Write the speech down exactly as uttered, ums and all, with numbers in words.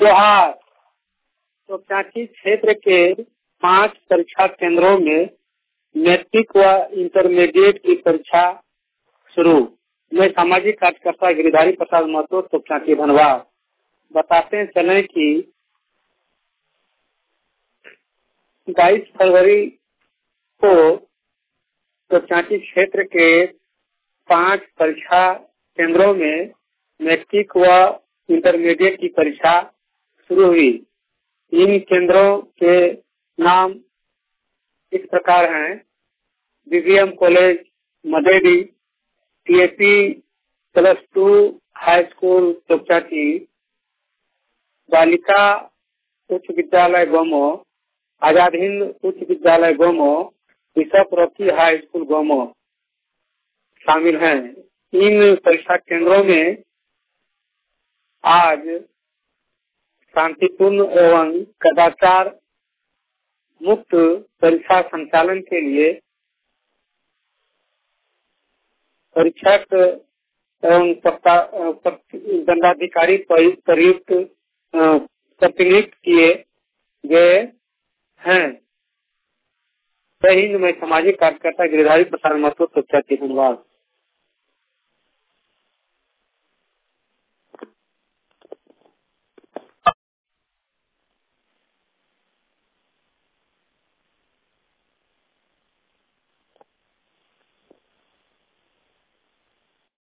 जोहार। तो कांची क्षेत्र के पांच परीक्षा केंद्रों में मैट्रिक व इंटरमीडिएट की परीक्षा शुरू। मैं सामाजिक कार्यकर्ता गिरिधारी प्रसाद महतो तो कांची धनबाद बताते चले कि बाईस फरवरी को तो कांची क्षेत्र के पांच परीक्षा केंद्रों में मैट्रिक व इंटरमीडिएट की परीक्षा शुरू हुई। इन केंद्रों के नाम इस प्रकार हैं: BVM college Maderi, TAP plus two high school Topchanchi, बालिका उच्च विद्यालय गोमो, आजाद हिंद उच्च विद्यालय Gomo, bishop Rocky high school Gomo शामिल हैं। इन परीक्षा केंद्रों में आज शांतिपूर्ण एवं कदाचार मुक्त परीक्षा संचालन के लिए परीक्षक एवं दंडाधिकारी प्रयुक्त प्रतिनियुक्त किए गए हैं। जय हिंद। मैं सामाजिक कार्यकर्ता गिरिधारी प्रसाद महतो तो धन्यवाद।